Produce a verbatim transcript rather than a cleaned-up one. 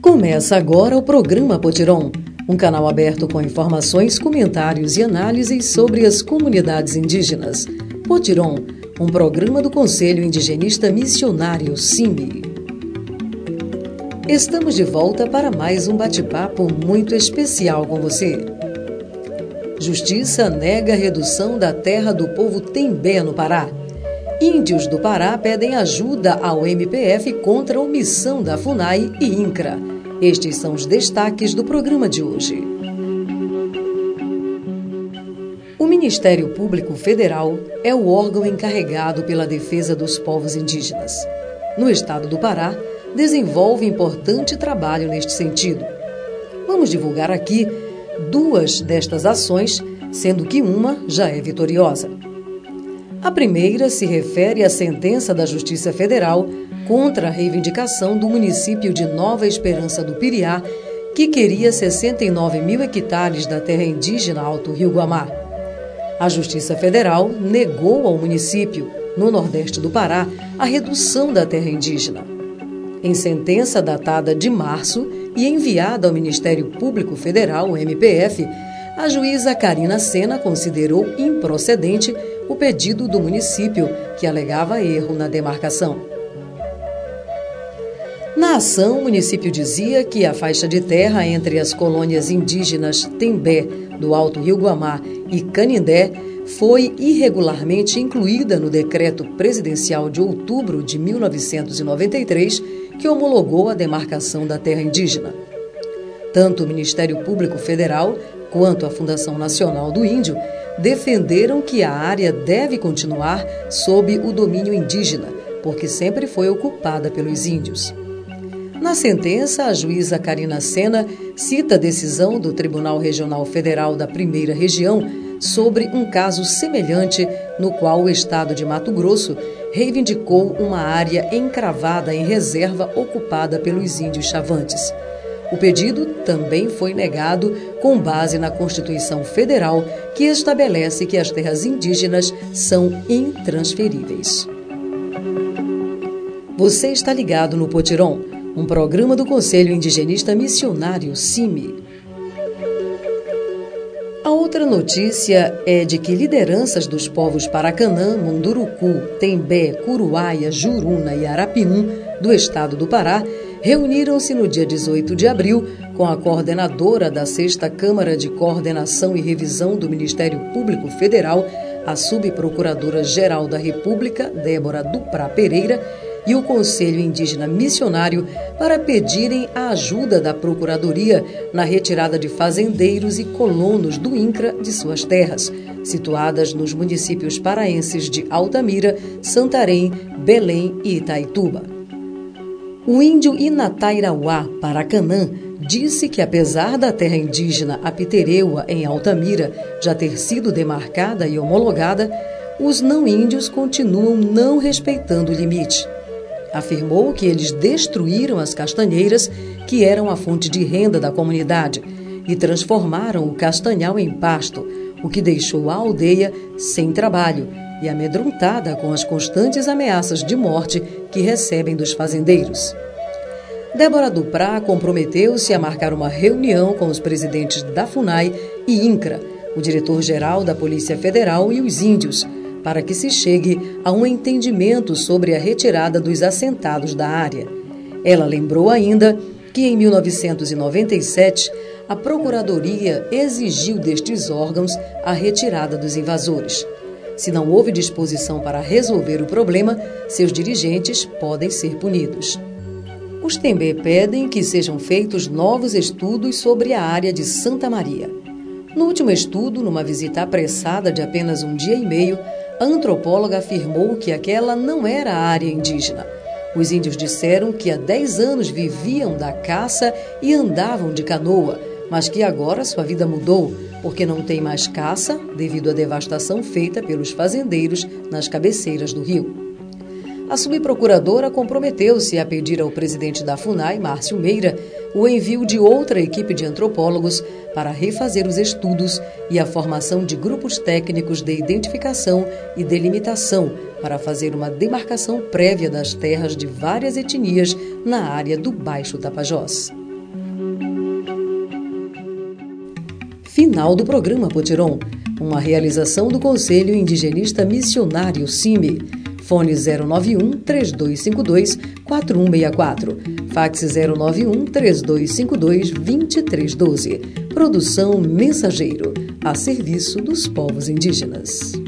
Começa agora o programa Potiron, um canal aberto com informações, comentários e análises sobre as comunidades indígenas. Potiron, um programa do Conselho Indigenista Missionário, C I M I. Estamos de volta para mais um bate-papo muito especial com você. Justiça nega a redução da terra do povo Tembé no Pará. Índios do Pará pedem ajuda ao M P F contra a omissão da FUNAI e INCRA. Estes são os destaques do programa de hoje. O Ministério Público Federal é o órgão encarregado pela defesa dos povos indígenas. No estado do Pará, desenvolve importante trabalho neste sentido. Vamos divulgar aqui duas destas ações, sendo que uma já é vitoriosa. A primeira se refere à sentença da Justiça Federal contra a reivindicação do município de Nova Esperança do Piriá, que queria sessenta e nove mil hectares da terra indígena Alto Rio Guamá. A Justiça Federal negou ao município, no nordeste do Pará, a redução da terra indígena. Em sentença datada de março e enviada ao Ministério Público Federal, o M P F, a juíza Karina Sena considerou improcedente o pedido do município, que alegava erro na demarcação. Na ação, o município dizia que a faixa de terra entre as colônias indígenas Tembé, do Alto Rio Guamá, e Canindé foi irregularmente incluída no decreto presidencial de outubro de mil novecentos e noventa e três, que homologou a demarcação da terra indígena. Tanto o Ministério Público Federal quanto a Fundação Nacional do Índio defenderam que a área deve continuar sob o domínio indígena, porque sempre foi ocupada pelos índios. Na sentença, a juíza Karina Sena cita a decisão do Tribunal Regional Federal da Primeira Região sobre um caso semelhante no qual o estado de Mato Grosso reivindicou uma área encravada em reserva ocupada pelos índios chavantes. O pedido também foi negado com base na Constituição Federal, que estabelece que as terras indígenas são intransferíveis. Você está ligado no Potiron, um programa do Conselho Indigenista Missionário, C I M I. A outra notícia é de que lideranças dos povos Paracanã, Munduruku, Tembé, Curuaia, Juruna e Arapiuns, do estado do Pará, reuniram-se no dia dezoito de abril com a coordenadora da sexta Câmara de Coordenação e Revisão do Ministério Público Federal, a subprocuradora-geral da República, Débora Duprá Pereira, e o Conselho Indígena Missionário para pedirem a ajuda da Procuradoria na retirada de fazendeiros e colonos do INCRA de suas terras, situadas nos municípios paraenses de Altamira, Santarém, Belém e Itaituba. O índio Inatairauá Paracanã disse que, apesar da terra indígena Apitereua, em Altamira, já ter sido demarcada e homologada, os não-índios continuam não respeitando o limite. Afirmou que eles destruíram as castanheiras, que eram a fonte de renda da comunidade, e transformaram o castanhal em pasto, o que deixou a aldeia sem trabalho e amedrontada com as constantes ameaças de morte que recebem dos fazendeiros. Débora Duprá comprometeu-se a marcar uma reunião com os presidentes da FUNAI e INCRA, o diretor-geral da Polícia Federal e os índios, para que se chegue a um entendimento sobre a retirada dos assentados da área. Ela lembrou ainda que, em mil novecentos e noventa e sete, a Procuradoria exigiu destes órgãos a retirada dos invasores. Se não houve disposição para resolver o problema, seus dirigentes podem ser punidos. Os Tembé pedem que sejam feitos novos estudos sobre a área de Santa Maria. No último estudo, numa visita apressada de apenas um dia e meio, a antropóloga afirmou que aquela não era a área indígena. Os índios disseram que há dez anos viviam da caça e andavam de canoa, mas que agora sua vida mudou, porque não tem mais caça devido à devastação feita pelos fazendeiros nas cabeceiras do rio. A subprocuradora comprometeu-se a pedir ao presidente da FUNAI, Márcio Meira, o envio de outra equipe de antropólogos para refazer os estudos e a formação de grupos técnicos de identificação e delimitação para fazer uma demarcação prévia das terras de várias etnias na área do Baixo Tapajós. Final do programa Potiron, uma realização do Conselho Indigenista Missionário C I M I. Fone zero nove um, três dois cinco dois, quatro um seis quatro. Fax zero nove um, três dois cinco dois, dois três um dois. Produção Mensageiro, a serviço dos povos indígenas.